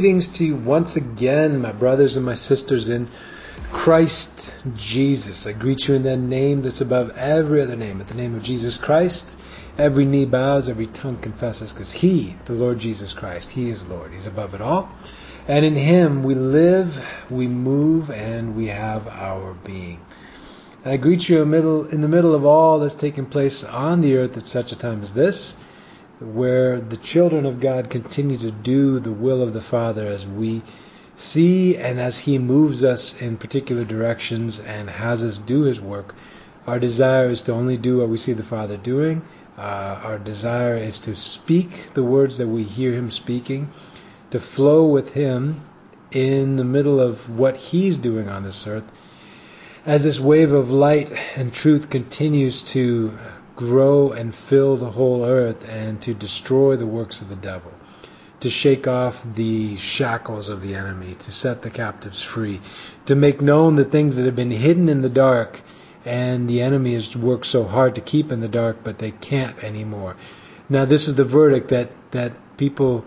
Greetings to you once again, my brothers and my sisters in Christ Jesus. I greet you in that name that's above every other name. At the name of Jesus Christ, every knee bows, every tongue confesses, because He, the Lord Jesus Christ, He is Lord. He's above it all. And in Him we live, we move, and we have our being. I greet you in the middle of all that's taking place on the earth at such a time as this, where the children of God continue to do the will of the Father as we see and as He moves us in particular directions and has us do His work. Our desire is to only do what we see the Father doing. Our desire is to speak the words that we hear Him speaking, to flow with Him in the middle of what He's doing on this earth, as this wave of light and truth continues to grow and fill the whole earth and to destroy the works of the devil, to shake off the shackles of the enemy, to set the captives free, to make known the things that have been hidden in the dark and the enemy has worked so hard to keep in the dark, but they can't anymore. Now this is the verdict that people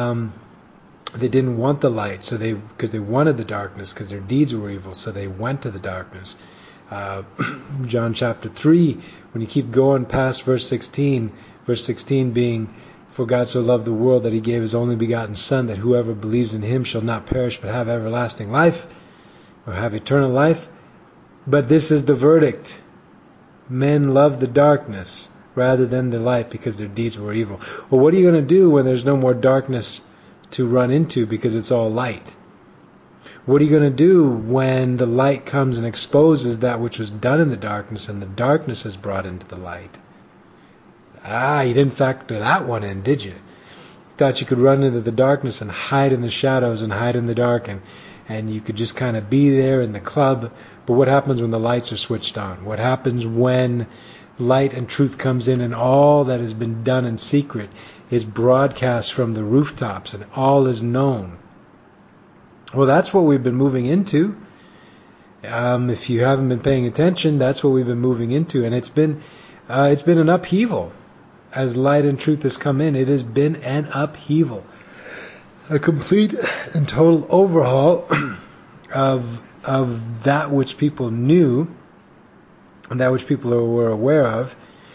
they didn't want the light, so because they wanted the darkness, because their deeds were evil, so they went to the darkness. John chapter 3, when you keep going past verse 16 being, "For God so loved the world that He gave His only begotten Son, that whoever believes in Him shall not perish but have everlasting life," or have eternal life. But this is the verdict. Men love the darkness rather than the light because their deeds were evil. Well, what are you going to do when there's no more darkness to run into because it's all light? What are you going to do when the light comes and exposes that which was done in the darkness and the darkness is brought into the light? You didn't factor that one in, did you? Thought you could run into the darkness and hide in the shadows and hide in the dark and you could just kind of be there in the club. But what happens when the lights are switched on? What happens when light and truth comes in and all that has been done in secret is broadcast from the rooftops and all is known? Well, that's what we've been moving into. If you haven't been paying attention, that's what we've been moving into, and it's been an upheaval as light and truth has come in. It has been an upheaval, a complete and total overhaul of that which people knew and that which people were aware of,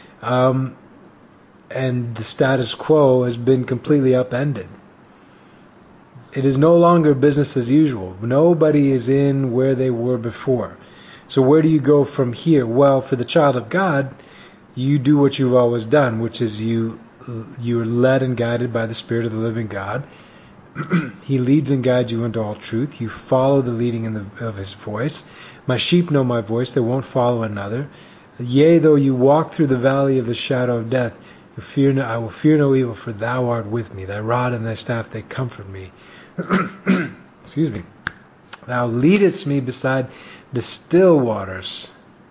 and the status quo has been completely upended. It is no longer business as usual. Nobody is in where they were before. So where do you go from here? Well, for the child of God, you do what you've always done, which is you're led and guided by the Spirit of the living God. He leads and guides you into all truth. You follow the leading of His voice. My sheep know my voice. They won't follow another. Yea, though you walk through the valley of the shadow of death, I will fear no evil, for Thou art with me. Thy rod and Thy staff, they comfort me. Excuse me. Thou leadest me beside the still waters.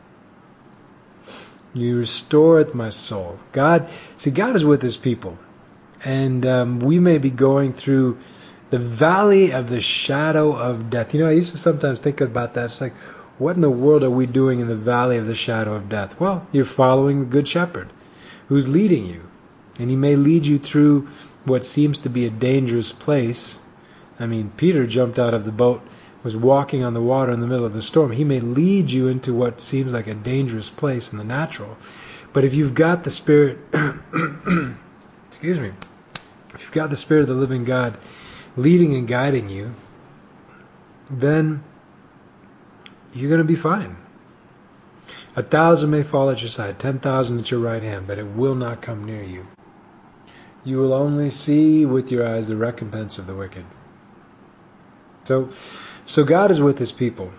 You restoreth my soul. God is with His people. And we may be going through the valley of the shadow of death. I used to sometimes think about that. It's like, what in the world are we doing in the valley of the shadow of death? Well, you're following the Good Shepherd who's leading you. And He may lead you through what seems to be a dangerous place. I mean, Peter jumped out of the boat, was walking on the water in the middle of the storm. He may lead you into what seems like a dangerous place in the natural. But if you've got the Spirit, excuse me, if you've got the Spirit of the living God leading and guiding you, then you're going to be fine. 1,000 may fall at your side, 10,000 at your right hand, but it will not come near you. You will only see with your eyes the recompense of the wicked. So God is with His people.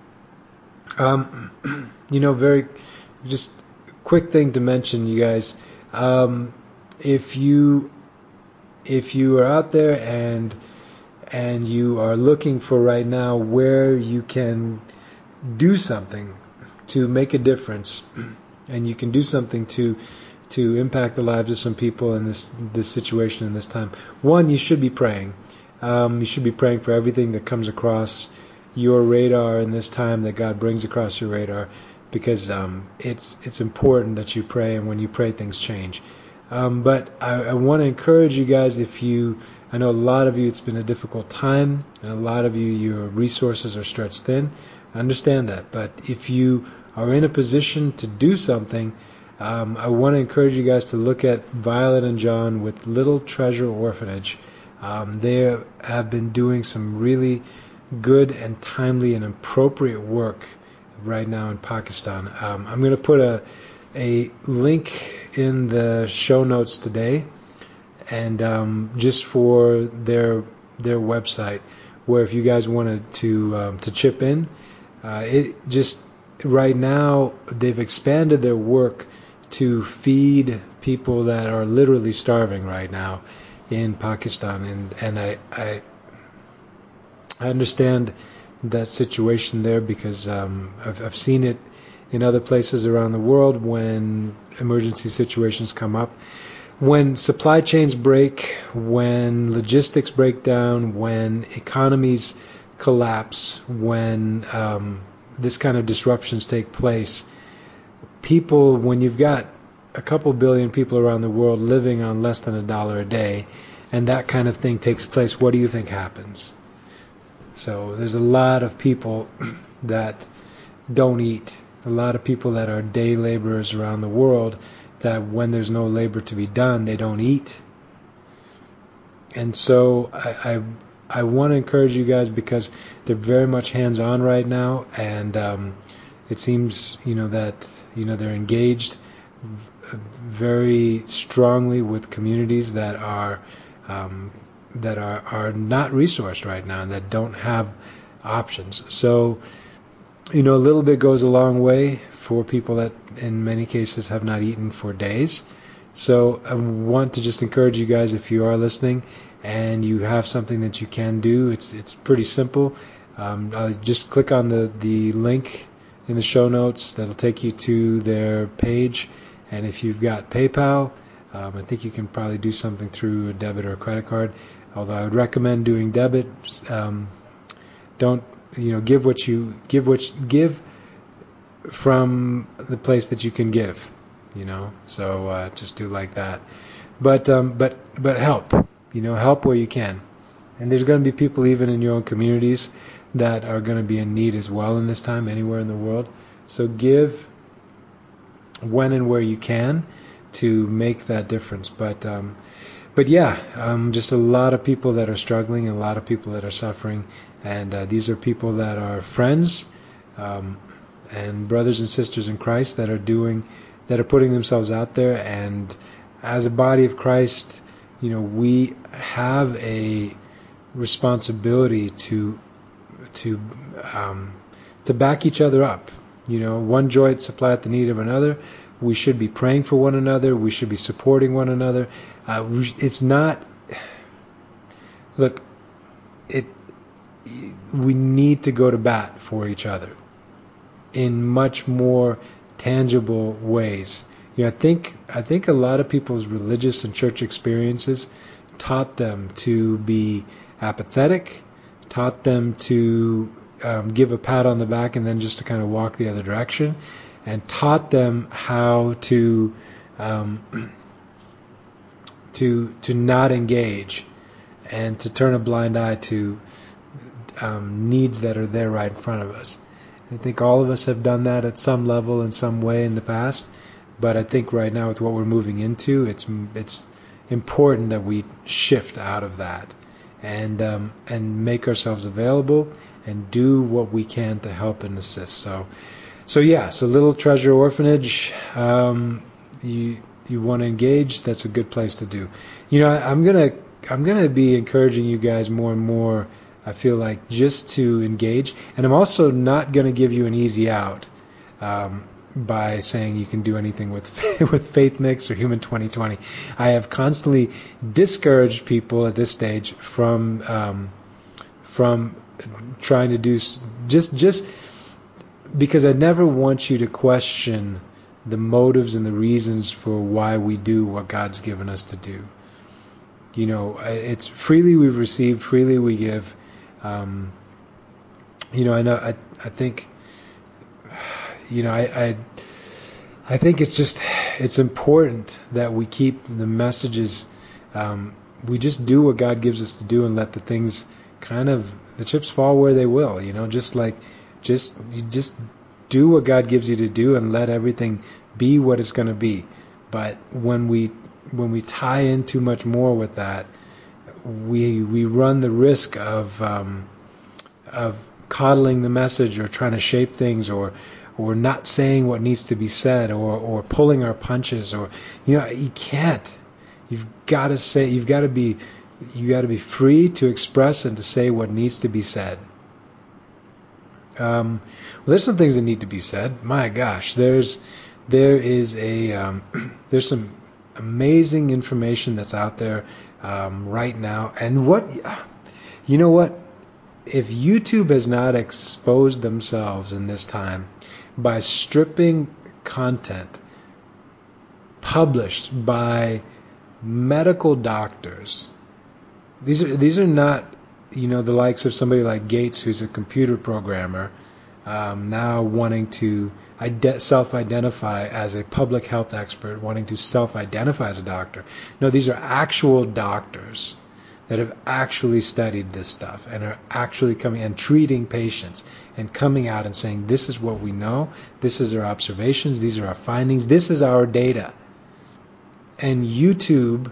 Very just quick thing to mention, you guys. If you are out there and you are looking for right now where you can do something to make a difference, and you can do something to impact the lives of some people in this situation in this time. One, you should be praying. You should be praying for everything that comes across your radar in this time, that God brings across your radar, because it's important that you pray, and when you pray, things change. But I want to encourage you guys, I know a lot of you, it's been a difficult time, and a lot of you, your resources are stretched thin. I understand that. But if you are in a position to do something, I want to encourage you guys to look at Violet and John with Little Treasure Orphanage. They have been doing some really good and timely and appropriate work right now in Pakistan. I'm going to put a link in the show notes today, and just for their website, where if you guys wanted to chip in, it just right now they've expanded their work to feed people that are literally starving right now in Pakistan, and I understand that situation there because I've seen it in other places around the world when emergency situations come up. When supply chains break, when logistics break down, when economies collapse, when this kind of disruptions take place, people, when you've got a couple billion people around the world living on less than $1 a day, and that kind of thing takes place, what do you think happens? So there's a lot of people that don't eat, a lot of people that are day laborers around the world that when there's no labor to be done, they don't eat. And so I want to encourage you guys because they're very much hands-on right now, and it seems that they're engaged very strongly with communities that are not resourced right now and that don't have options. So a little bit goes a long way for people that in many cases have not eaten for days. So I want to just encourage you guys, if you are listening and you have something that you can do, it's pretty simple. Just click on the link in the show notes. That'll take you to their page. And if you've got PayPal, I think you can probably do something through a debit or a credit card. Although I would recommend doing debit. Don't give from the place that you can give. So just do like that. But help. Help where you can. And there's going to be people even in your own communities that are going to be in need as well in this time, anywhere in the world. So give when and where you can to make that difference. But yeah, just a lot of people that are struggling, and a lot of people that are suffering, and these are people that are friends and brothers and sisters in Christ that are putting themselves out there. And as a body of Christ, we have a responsibility to back each other up. One joint supplieth the need of another. We should be praying for one another. We should be supporting one another. It's not. Look, we need to go to bat for each other in much more tangible ways. I think a lot of people's religious and church experiences taught them to be apathetic, taught them to give a pat on the back and then just to kind of walk the other direction, and taught them how to not engage and to turn a blind eye to needs that are there right in front of us. I think all of us have done that at some level in some way in the past, but I think right now with what we're moving into, it's important that we shift out of that and make ourselves available and do what we can to help and assist. So Little Treasure Orphanage, you want to engage, that's a good place to do. I'm gonna be encouraging you guys more and more, I feel like, just to engage. And I'm also not going to give you an easy out by saying you can do anything with Faith Mix or Human 2020. I have constantly discouraged people at this stage from trying to do just because I never want you to question the motives and the reasons for why we do what God's given us to do. It's freely we've received, freely we give. I know. I think. I I think it's important that we keep the messages. We just do what God gives us to do and let the things the chips fall where they will. Just do what God gives you to do and let everything be what it's going to be. But when we tie in too much more with that, we run the risk of coddling the message or trying to shape things or not saying what needs to be said or pulling our punches you can't. You've got to be free to express and to say what needs to be said. Well, there's some things that need to be said. My gosh, there's some amazing information that's out there right now. And you know what? If YouTube has not exposed themselves in this time by stripping content published by medical doctors, these are not the likes of somebody like Gates, who's a computer programmer, now wanting to self-identify as a public health expert, wanting to self-identify as a doctor. No, these are actual doctors that have actually studied this stuff and are actually coming and treating patients and coming out and saying, this is what we know, this is our observations, these are our findings, this is our data. And YouTube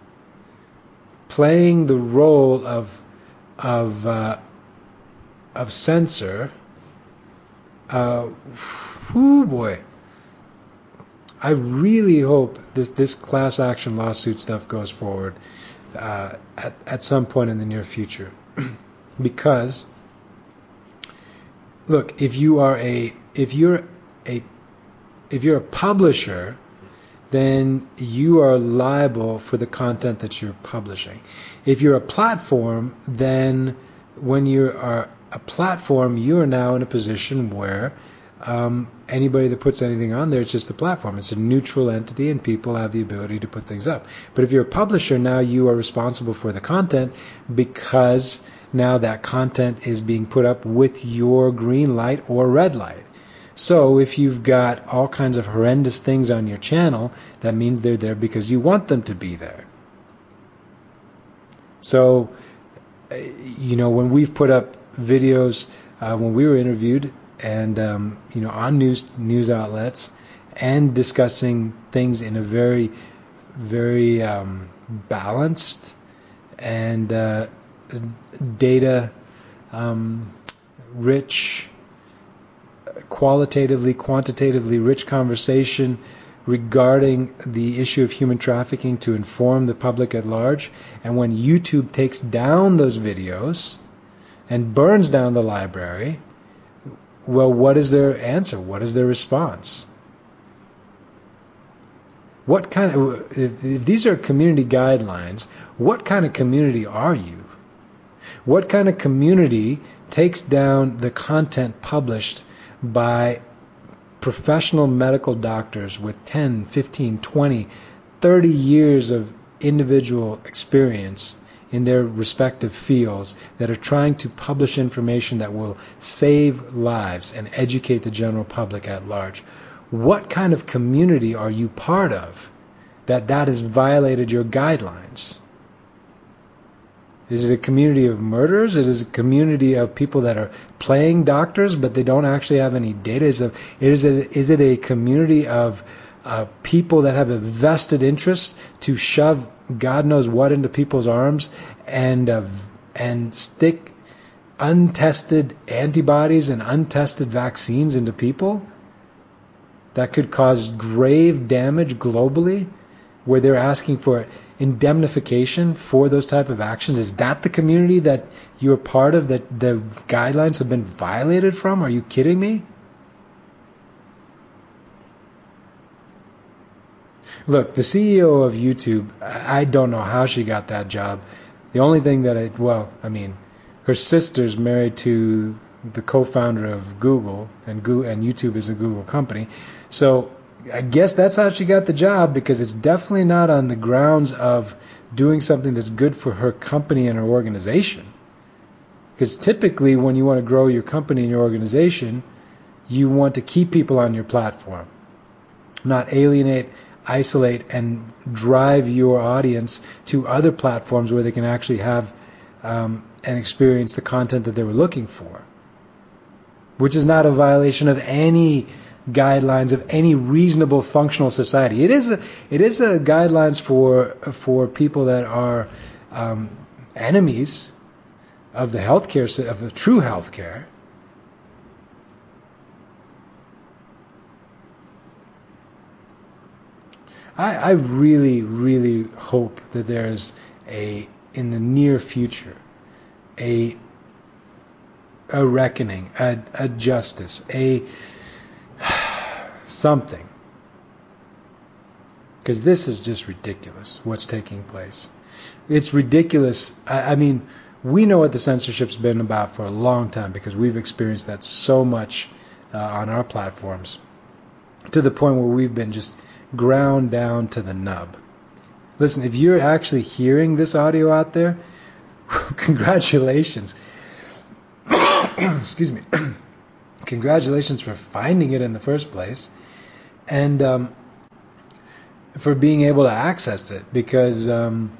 playing the role of censor, boy. I really hope this class action lawsuit stuff goes forward at some point in the near future. Because look, if you're a publisher, then you are liable for the content that you're publishing. If you're a platform, then when you are a platform, you are now in a position where anybody that puts anything on there, it's just a platform. It's a neutral entity and people have the ability to put things up. But if you're a publisher, now you are responsible for the content because now that content is being put up with your green light or red light. So if you've got all kinds of horrendous things on your channel, that means they're there because you want them to be there. So, when we've put up videos, when we were interviewed and, on news outlets and discussing things in a very, very balanced and data rich, quantitatively rich conversation regarding the issue of human trafficking to inform the public at large. And when YouTube takes down those videos and burns down the library, well, what is their answer? What is their response? If these are community guidelines, what kind of community are you? What kind of community takes down the content published by professional medical doctors with 10, 15, 20, 30 years of individual experience in their respective fields that are trying to publish information that will save lives and educate the general public at large? What kind of community are you part of that has violated your guidelines? Is it a community of murderers? Is it a community of people that are playing doctors but they don't actually have any data? Is it a community of people that have a vested interest to shove God knows what into people's arms and stick untested antibodies and untested vaccines into people that could cause grave damage globally, where they're asking for indemnification for those type of actions? Is that the community that you're part of, that the guidelines have been violated from? Are you kidding me? Look, the CEO of YouTube, I don't know how she got that job. The only thing that her sister's married to the co-founder of Google, and YouTube is a Google company. So I guess that's how she got the job, because it's definitely not on the grounds of doing something that's good for her company and her organization. Because typically when you want to grow your company and your organization, you want to keep people on your platform. not alienate, isolate, and drive your audience to other platforms where they can actually have and experience the content that they were looking for, which is not a violation of any guidelines of any reasonable functional society. It is a guidelines for people that are enemies of the healthcare, of the true healthcare. I really, really hope that there's in the near future, a reckoning, a justice, something. Because this is just ridiculous, what's taking place. It's ridiculous. I mean, we know what the censorship's been about for a long time because we've experienced that so much on our platforms, to the point where we've been just ground down to the nub. Listen, if you're actually hearing this audio out there, congratulations. Excuse me. Congratulations for finding it in the first place, and for being able to access it, because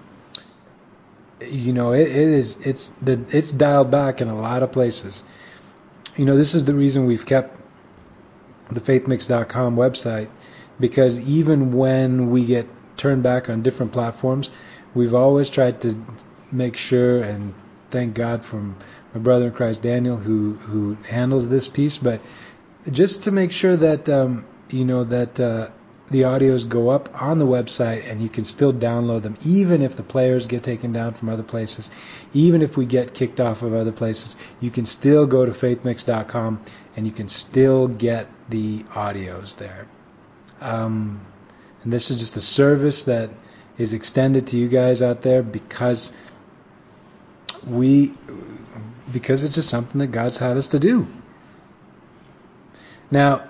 it's dialed back in a lot of places. This is the reason we've kept the faithmix.com website, because even when we get turned back on different platforms, we've always tried to make sure, and thank God for my brother in Christ Daniel who handles this piece, but just to make sure that the audios go up on the website and you can still download them, even if the players get taken down from other places, even if we get kicked off of other places, you can still go to faithmix.com and you can still get the audios there. And this is just a service that is extended to you guys out there because it's just something that God's had us to do. Now,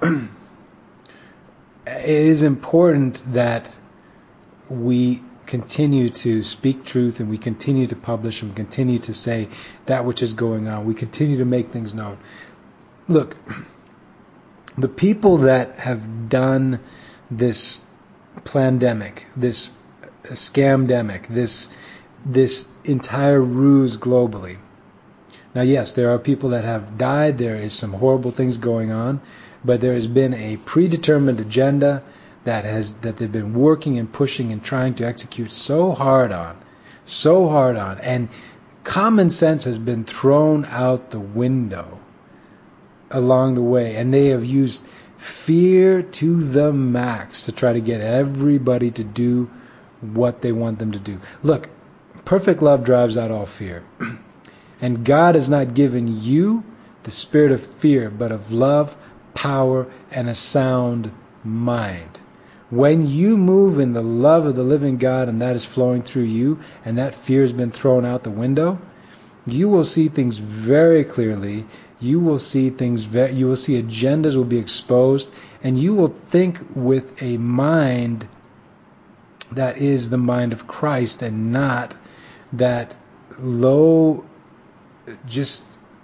it is important that we continue to speak truth, and we continue to publish, and continue to say that which is going on. We continue to make things known. Look, the people that have done this plandemic, this scamdemic, this entire ruse globally. Now, yes, there are people that have died. There is some horrible things going on, but there has been a predetermined agenda that they've been working and pushing and trying to execute so hard on, and common sense has been thrown out the window along the way, and they have used fear to the max to try to get everybody to do what they want them to do. Look, perfect love drives out all fear. And God has not given you the spirit of fear, but of love, power, and a sound mind. When you move in the love of the living God, and that is flowing through you, and that fear has been thrown out the window, you will see things very clearly. You will see you will see agendas will be exposed, and you will think with a mind that is the mind of Christ, and not that low, just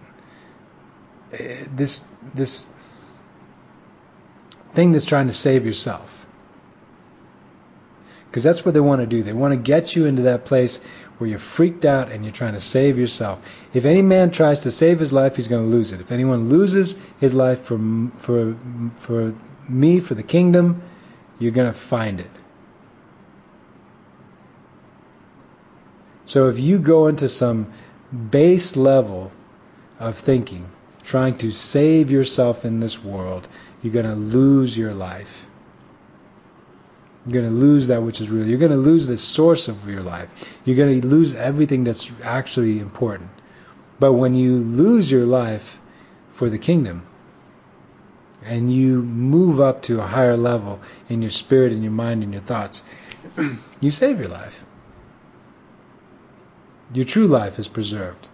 this thing that's trying to save yourself. Because that's what they want to do. They want to get you into that place where you're freaked out and you're trying to save yourself. If any man tries to save his life, he's going to lose it. If anyone loses his life for me, for the kingdom, you're going to find it. So if you go into some base level of thinking, trying to save yourself in this world, you're going to lose your life. You're going to lose that which is real. You're going to lose the source of your life. You're going to lose everything that's actually important. But when you lose your life for the kingdom, and you move up to a higher level in your spirit and your mind and your thoughts, you save your life. Your true life is preserved.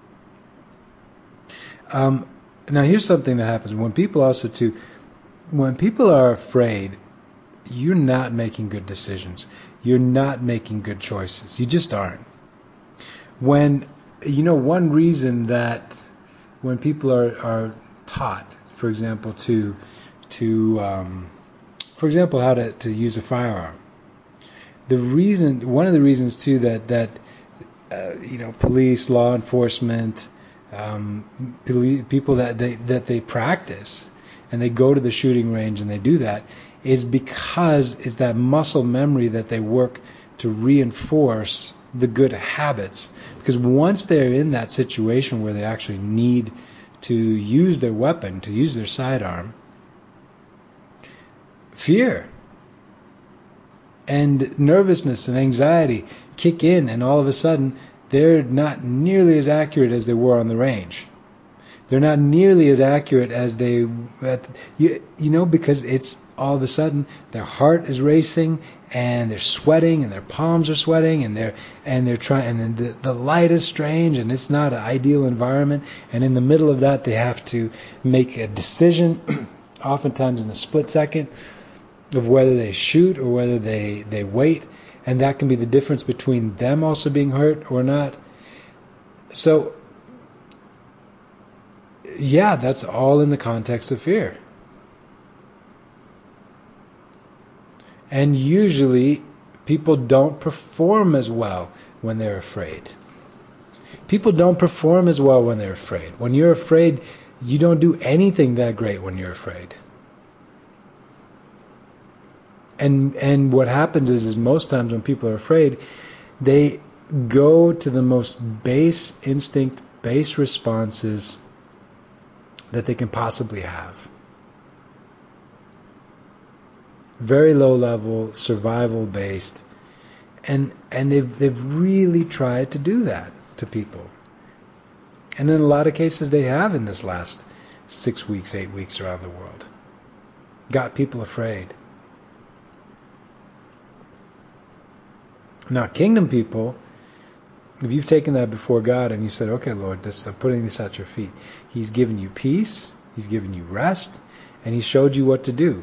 Now here's something that happens. When people are afraid, you're not making good decisions. You're not making good choices. You just aren't. One reason that when people are taught, for example, to For example, how to use a firearm. One of the reasons too that police, law enforcement, people that they practice and they go to the shooting range and they do that is because it's that muscle memory that they work to reinforce the good habits. Because once they're in that situation where they actually need to use their weapon, to use their sidearm, fear and nervousness and anxiety kick in, and all of a sudden they're not nearly as accurate as they were on the range. They're not nearly as accurate as because it's all of a sudden their heart is racing and they're sweating and their palms are sweating and they're trying, and then the light is strange and it's not an ideal environment, and in the middle of that they have to make a decision oftentimes in a split second of whether they shoot or whether they wait, and that can be the difference between them also being hurt or not. So yeah, that's all in the context of fear. And usually people don't perform as well when they're afraid. People don't perform as well when they're afraid. When you're afraid, you don't do anything that great when you're afraid. And what happens is most times when people are afraid, they go to the most base instinct, base responses that they can possibly have. Very low level, survival based. And they've really tried to do that to people. And in a lot of cases they have in this last 6 weeks, 8 weeks around the world. Got people afraid. Now, kingdom people, if you've taken that before God and you said, okay, Lord, I'm putting this at your feet. He's given you peace. He's given you rest. And He showed you what to do.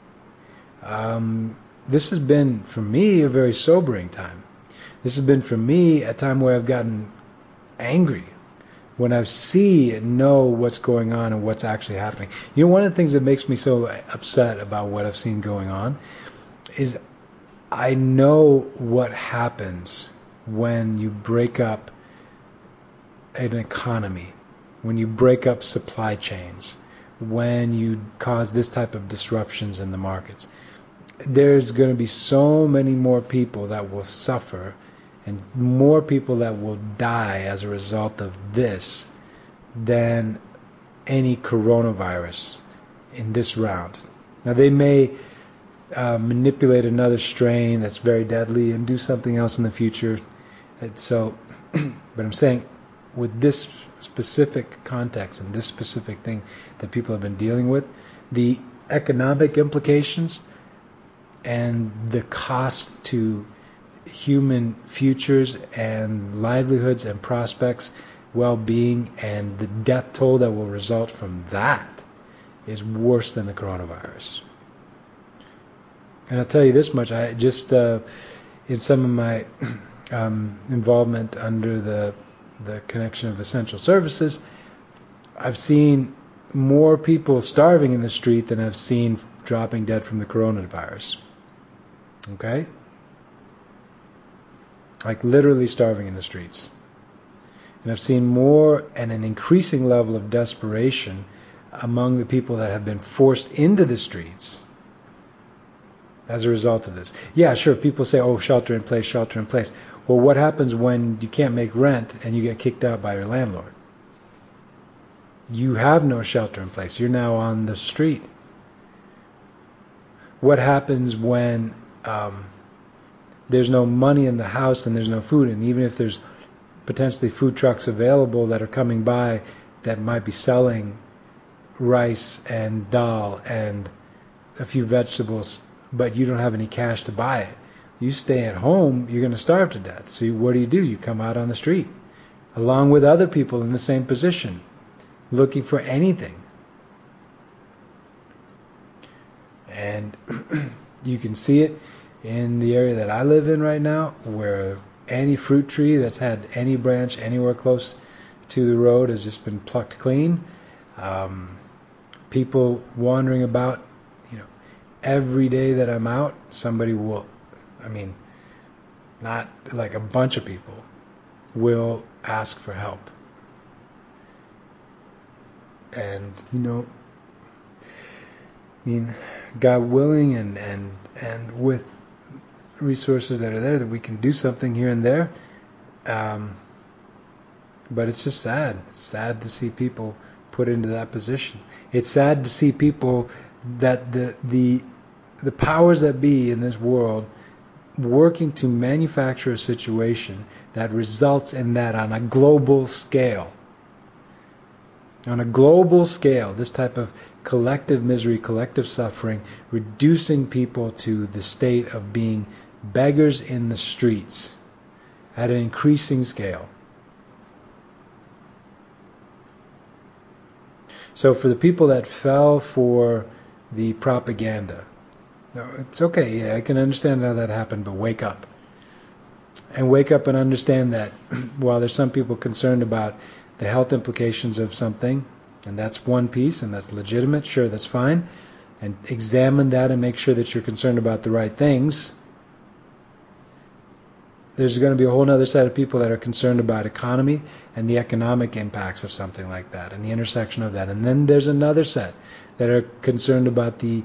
This has been, for me, a very sobering time. This has been, for me, a time where I've gotten angry when I see and know what's going on and what's actually happening. You know, one of the things that makes me so upset about what I've seen going on is I know what happens when you break up an economy, when you break up supply chains, when you cause this type of disruptions in the markets. There's going to be so many more people that will suffer and more people that will die as a result of this than any coronavirus in this round. Now, they may manipulate another strain that's very deadly and do something else in the future. So, but I'm saying with this specific context and this specific thing that people have been dealing with, the economic implications and the cost to human futures and livelihoods and prospects, well-being, and the death toll that will result from that is worse than the coronavirus. And I'll tell you this much, I just in some of my involvement under the connection of essential services, I've seen more people starving in the street than I've seen dropping dead from the coronavirus. Okay? Like literally starving in the streets. And I've seen more and an increasing level of desperation among the people that have been forced into the streets as a result of this. Yeah, sure, people say, oh, shelter in place, shelter in place. Well, what happens when you can't make rent and you get kicked out by your landlord? You have no shelter in place. You're now on the street. What happens when there's no money in the house and there's no food, and even if there's potentially food trucks available that are coming by that might be selling rice and dal and a few vegetables, but you don't have any cash to buy it? You stay at home, you're going to starve to death. So what do? You come out on the street along with other people in the same position looking for anything. And you can see it in the area that I live in right now, where any fruit tree that's had any branch anywhere close to the road has just been plucked clean. People wandering about, every day that I'm out, somebody will, not like a bunch of people, will ask for help. And, God willing and with resources that are there, that we can do something here and there. But it's just sad. It's sad to see people put into that position. It's sad to see people that the powers that be in this world working to manufacture a situation that results in that on a global scale. On a global scale, this type of collective misery, collective suffering, reducing people to the state of being beggars in the streets at an increasing scale. So for the people that fell for the propaganda, it's okay, yeah, I can understand how that happened, but wake up. And wake up and understand that while there's some people concerned about the health implications of something, and that's one piece, and that's legitimate, sure, that's fine, and examine that and make sure that you're concerned about the right things. There's going to be a whole other set of people that are concerned about economy and the economic impacts of something like that, and the intersection of that. And then there's another set that are concerned about the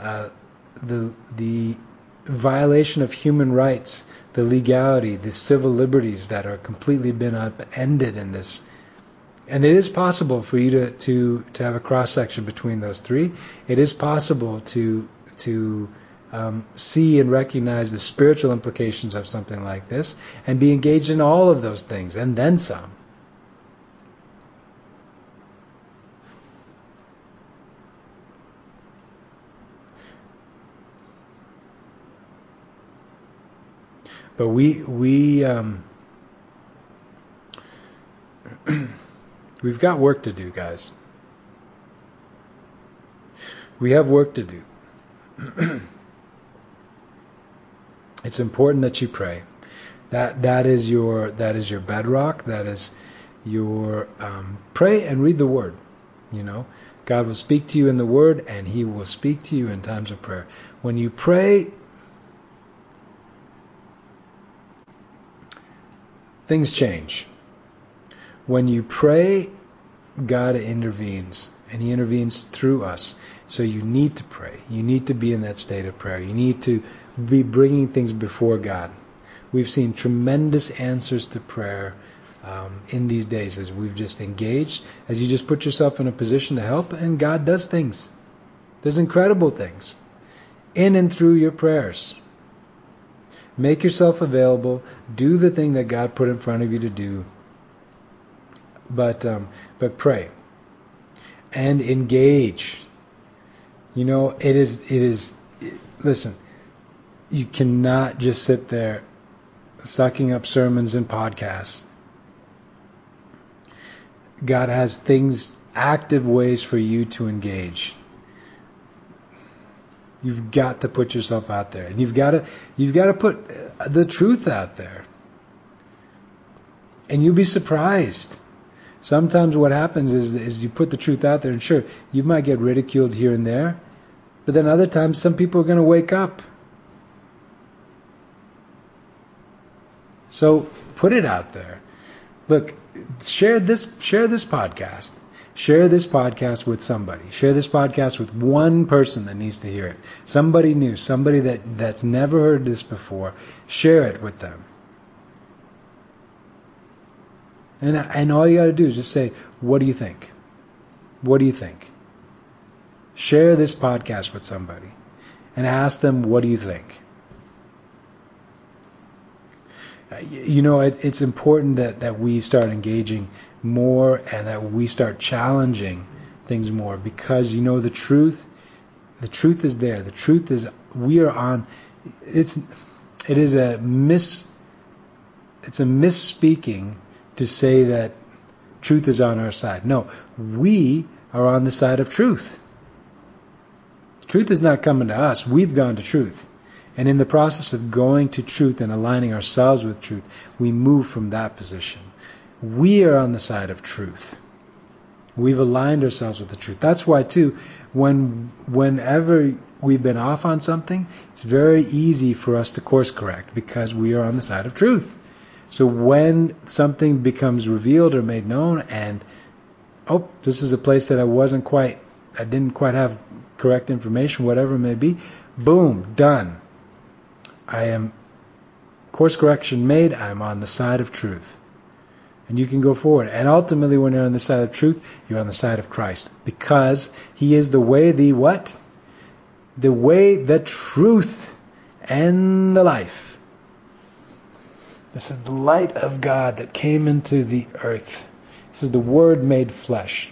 violation of human rights, the legality, the civil liberties that are completely been upended in this. And it is possible for you to have a cross-section between those three. It is possible to see and recognize the spiritual implications of something like this and be engaged in all of those things and then some. But we've got work to do, guys. We have work to do. It's important that you pray. That is your bedrock. That is your pray and read the Word. God will speak to you in the Word, and He will speak to you in times of prayer. When you pray, things change. When you pray, God intervenes, and He intervenes through us. So you need to pray. You need to be in that state of prayer. You need to be bringing things before God. We've seen tremendous answers to prayer in these days as we've just engaged, as you just put yourself in a position to help, and God does things. There's incredible things in and through your prayers. Make yourself available. Do the thing that God put in front of you to do. But pray and engage. It is. Listen, you cannot just sit there sucking up sermons and podcasts. God has things, active ways for you to engage. You've got to put yourself out there, and you've got to put the truth out there. And you'll be surprised. Sometimes what happens is you put the truth out there, and sure, you might get ridiculed here and there, but then other times some people are going to wake up. So put it out there. Look, share this podcast. Share this podcast with somebody. Share this podcast with one person that needs to hear it. Somebody new, somebody that's never heard this before. Share it with them. And all you got to do is just say, what do you think? What do you think? Share this podcast with somebody and ask them, what do you think? It's important that we start engaging more and that we start challenging things more, because the truth is there. The truth is we are on. It's a misspeaking to say that truth is on our side. No, we are on the side of truth. Truth is not coming to us. We've gone to truth. And in the process of going to truth and aligning ourselves with truth, we move from that position. We are on the side of truth. We've aligned ourselves with the truth. That's why, too, whenever we've been off on something, it's very easy for us to course correct because we are on the side of truth. So when something becomes revealed or made known and, oh, this is a place that I didn't quite have correct information, whatever it may be, boom, done. I am course correction made, I'm on the side of truth. And you can go forward. And ultimately, when you're on the side of truth, you're on the side of Christ. Because He is the way, the what? The way, the truth, and the life. This is the light of God that came into the earth. This is the Word made flesh.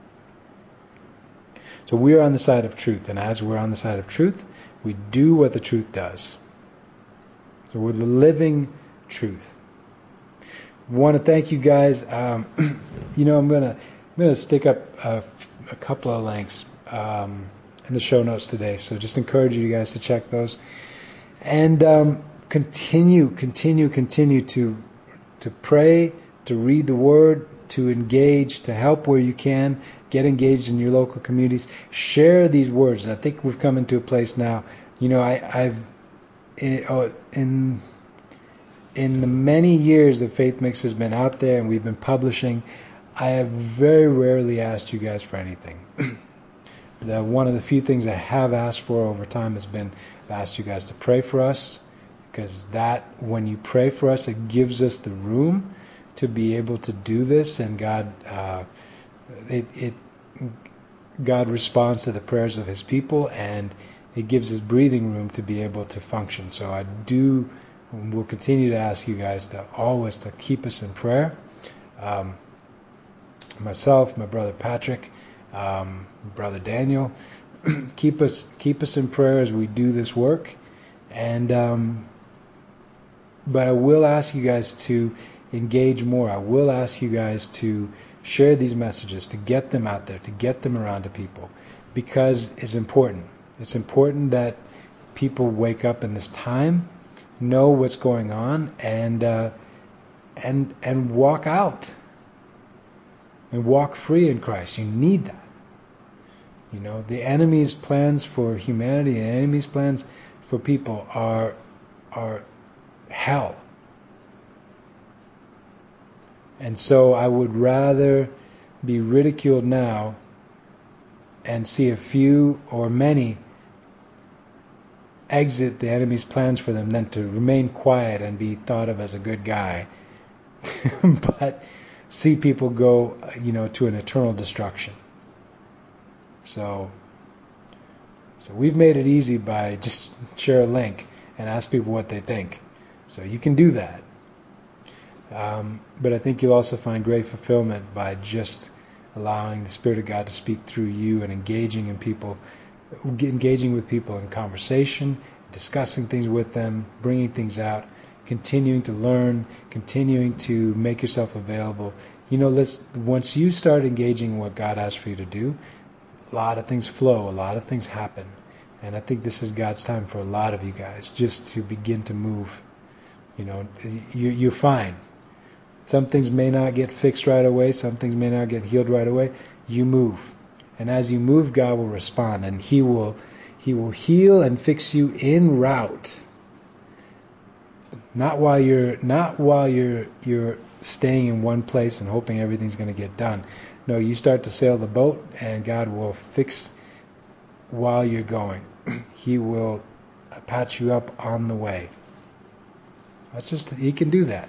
So we are on the side of truth. And as we're on the side of truth, we do what the truth does. So we're the living truth. I want to thank you guys. I'm gonna stick up a couple of links in the show notes today. So just encourage you guys to check those and continue to pray, to read the Word, to engage, to help where you can. Get engaged in your local communities. Share these words. I think we've come into a place now. In the many years that Faith Mix has been out there and we've been publishing, I have very rarely asked you guys for anything. One of the few things I have asked for over time has been I've asked you guys to pray for us, because when you pray for us, it gives us the room to be able to do this, and God responds to the prayers of His people, and it gives us breathing room to be able to function. So I do. We'll continue to ask you guys to always to keep us in prayer. Myself, my brother Patrick, brother Daniel, keep us in prayer as we do this work. And but I will ask you guys to engage more. I will ask you guys to share these messages, to get them out there, to get them around to people, because it's important. It's important that people wake up in this time, know what's going on, and walk out and walk free in Christ. You need that. The enemy's plans for humanity and enemy's plans for people are hell. And so I would rather be ridiculed now and see a few or many exit the enemy's plans for them than to remain quiet and be thought of as a good guy, but see people go, to an eternal destruction. So we've made it easy by just share a link and ask people what they think. So you can do that. But I think you'll also find great fulfillment by just allowing the Spirit of God to speak through you and engaging with people in conversation, discussing things with them, bringing things out, continuing to learn, continuing to make yourself available. Once you start engaging in what God has for you to do, a lot of things flow, a lot of things happen. And I think this is God's time for a lot of you guys just to begin to move. You're fine. Some things may not get fixed right away. Some things may not get healed right away. You move. And as you move, God will respond, and He will heal and fix you en route. Not while you're staying in one place and hoping everything's going to get done. No, you start to sail the boat, and God will fix while you're going. He will patch you up on the way. He can do that.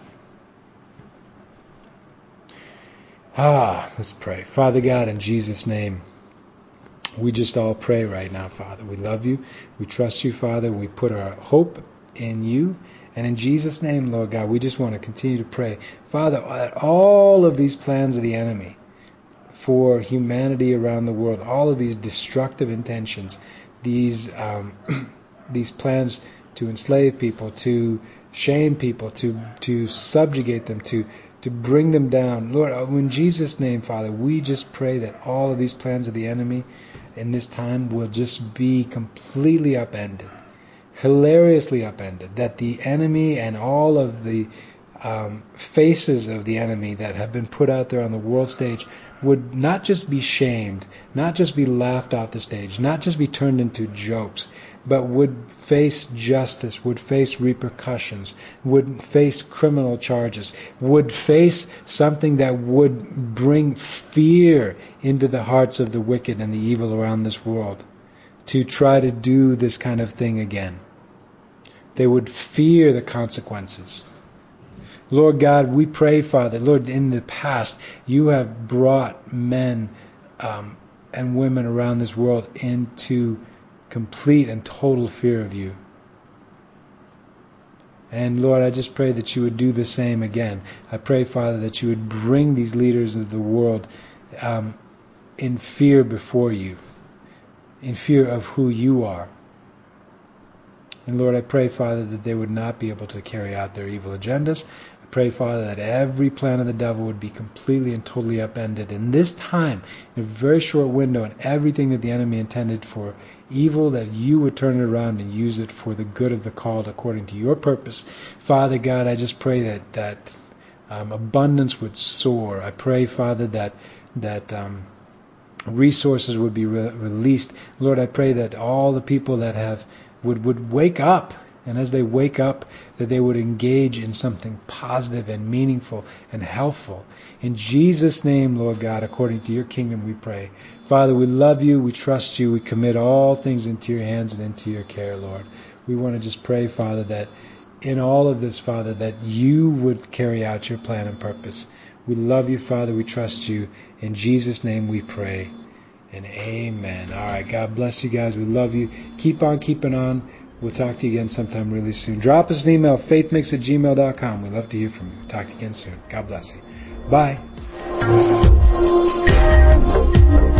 Let's pray. Father God, in Jesus' name, we just all pray right now, Father. We love you. We trust you, Father. We put our hope in you. And in Jesus' name, Lord God, we just want to continue to pray. Father, all of these plans of the enemy for humanity around the world, all of these destructive intentions, these plans to enslave people, to shame people, to subjugate them, to bring them down. Lord, in Jesus' name, Father, we just pray that all of these plans of the enemy in this time will just be completely upended, hilariously upended, that the enemy and all of the faces of the enemy that have been put out there on the world stage would not just be shamed, not just be laughed off the stage, not just be turned into jokes, but would face justice, would face repercussions, would face criminal charges, would face something that would bring fear into the hearts of the wicked and the evil around this world to try to do this kind of thing again. They would fear the consequences. Lord God, we pray, Father, Lord, in the past, you have brought men and women around this world into complete and total fear of you. And Lord, I just pray that you would do the same again. I pray, Father, that you would bring these leaders of the world in fear before you, in fear of who you are. And Lord, I pray, Father, that they would not be able to carry out their evil agendas. I pray, Father, that every plan of the devil would be completely and totally upended in this time, in a very short window, and everything that the enemy intended for evil, that you would turn it around and use it for the good of the called according to your purpose. Father God, I just pray that abundance would soar. I pray, Father, that resources would be released. Lord, I pray that all the people that would wake up, and as they wake up, that they would engage in something positive and meaningful and helpful. In Jesus' name, Lord God, according to your kingdom we pray. Father, we love you, we trust you, we commit all things into your hands and into your care, Lord. We want to just pray, Father, that in all of this, Father, that you would carry out your plan and purpose. We love you, Father, we trust you. In Jesus' name we pray. And amen. All right, God bless you guys. We love you. Keep on keeping on. We'll talk to you again sometime really soon. Drop us an email, faithmix@gmail.com. We'd love to hear from you. Talk to you again soon. God bless you. Bye.